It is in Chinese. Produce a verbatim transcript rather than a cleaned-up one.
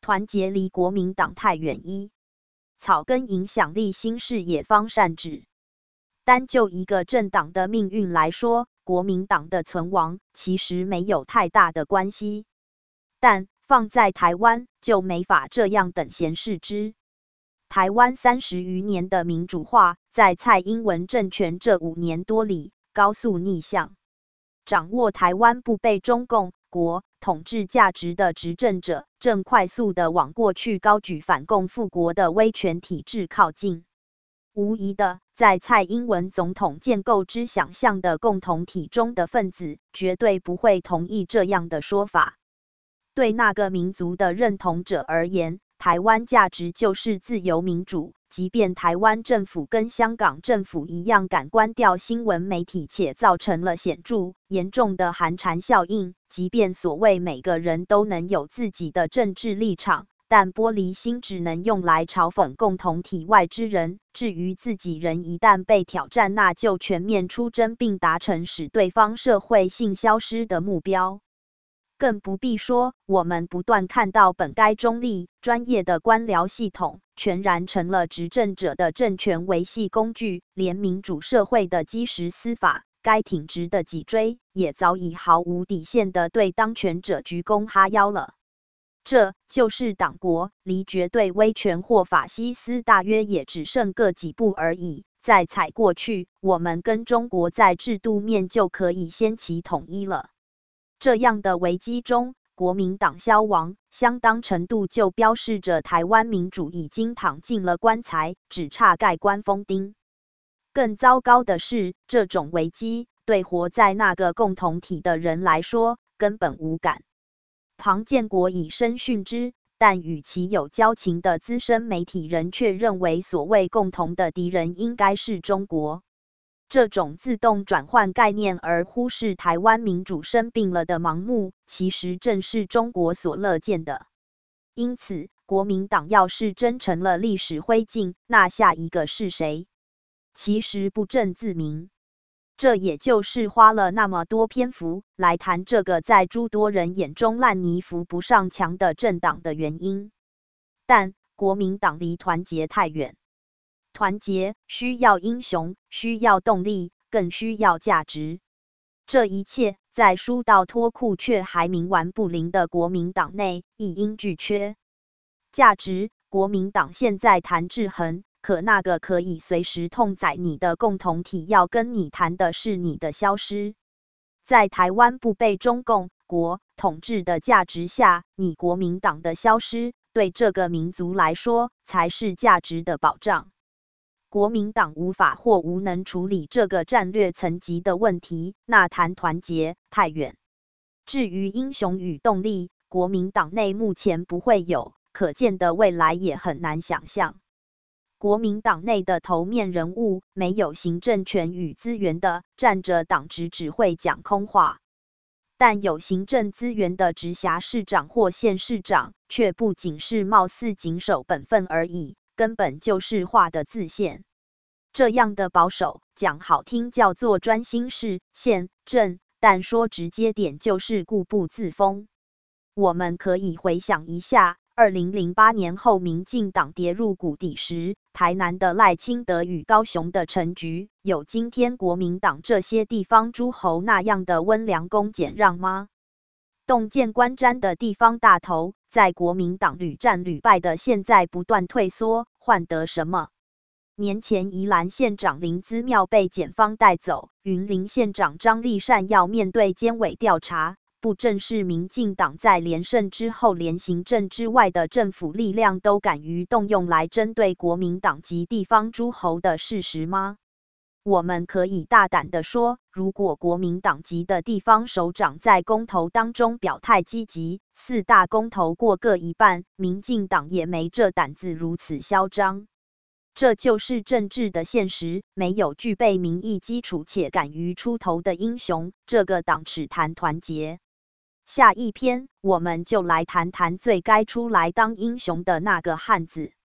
团结离国民党太远一，草根影响力新视野方善治。单就一个政党的命运来说，国民党的存亡其实没有太大的关系，但放在台湾就没法这样等闲视之。台湾三十余年的民主化，在蔡英文政权这五年多里高速逆向，掌握台湾不被中共国统治价值的执政者，正快速地往过去高举反共复国的威权体制靠近。无疑的，在蔡英文总统建构之想象的共同体中的分子，绝对不会同意这样的说法。对那个民族的认同者而言，台湾价值就是自由民主，即便台湾政府跟香港政府一样敢关掉新闻媒体，且造成了显著严重的寒蝉效应，即便所谓每个人都能有自己的政治立场，但玻璃心只能用来嘲讽共同体外之人，至于自己人一旦被挑战，那就全面出征并达成使对方社会性消失的目标。更不必说，我们不断看到本该中立、专业的官僚系统，全然成了执政者的政权维系工具，连民主社会的基石司法该挺直的脊椎，也早已毫无底线地对当权者鞠躬哈腰了。这就是党国，离绝对威权或法西斯大约也只剩个几步而已。再踩过去，我们跟中国在制度面就可以掀起统一了。这样的危机中，国民党消亡，相当程度就标示着台湾民主已经躺进了棺材，只差盖棺封钉。更糟糕的是，这种危机对活在那个共同体的人来说根本无感。庞建国以身殉之，但与其有交情的资深媒体人却认为，所谓共同的敌人应该是中国。这种自动转换概念而忽视台湾民主生病了的盲目，其实正是中国所乐见的。因此，国民党要是真成了历史灰烬，那下一个是谁？其实不证自明。这也就是花了那么多篇幅来谈这个在诸多人眼中烂泥扶不上墙的政党的原因。但国民党离团结太远。团结需要英雄，需要动力，更需要价值。这一切在书到脱裤却还冥顽不灵的国民党内一应俱缺。价值，国民党现在谈制衡，可那个可以随时痛宰你的共同体要跟你谈的是你的消失。在台湾不被中共国统治的价值下，你国民党的消失，对这个民族来说才是价值的保障。国民党无法或无能处理这个战略层级的问题，那谈团结太远。至于英雄与动力，国民党内目前不会有，可见的未来也很难想象。国民党内的头面人物没有行政权与资源的，占着党职只会讲空话；但有行政资源的直辖市长或县市长，却不仅是貌似谨守本分而已，根本就是画的自限。这样的保守，讲好听叫做专心市县镇，但说直接点就是固步自封。我们可以回想一下，二零零八年后民进党跌入谷底时，台南的赖清德与高雄的陈菊，有今天国民党这些地方诸侯那样的温良恭俭让吗？洞见观瞻的地方大头，在国民党屡战屡败的现在不断退缩，换得什么？年前宜兰县长林姿妙被检方带走，云林县长张丽善要面对监委调查，不正是民进党在连胜之后，连行政之外的政府力量都敢于动用来针对国民党及地方诸侯的事实吗？我们可以大胆地说，如果国民党籍的地方首长在公投当中表态积极，四大公投过各一半，民进党也没这胆子如此嚣张。这就是政治的现实，没有具备民意基础且敢于出头的英雄，这个党只谈团结。下一篇我们就来谈谈最该出来当英雄的那个汉子。